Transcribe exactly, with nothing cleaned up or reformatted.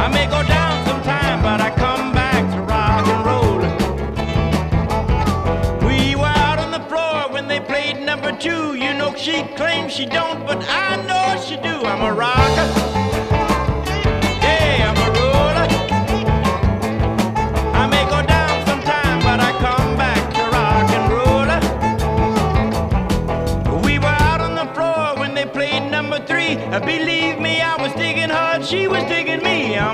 I may go down sometime, but I come back to rock and roll. We were out on the floor when they played number two. You know she claims she don't, but I know she do. I'm a rocker.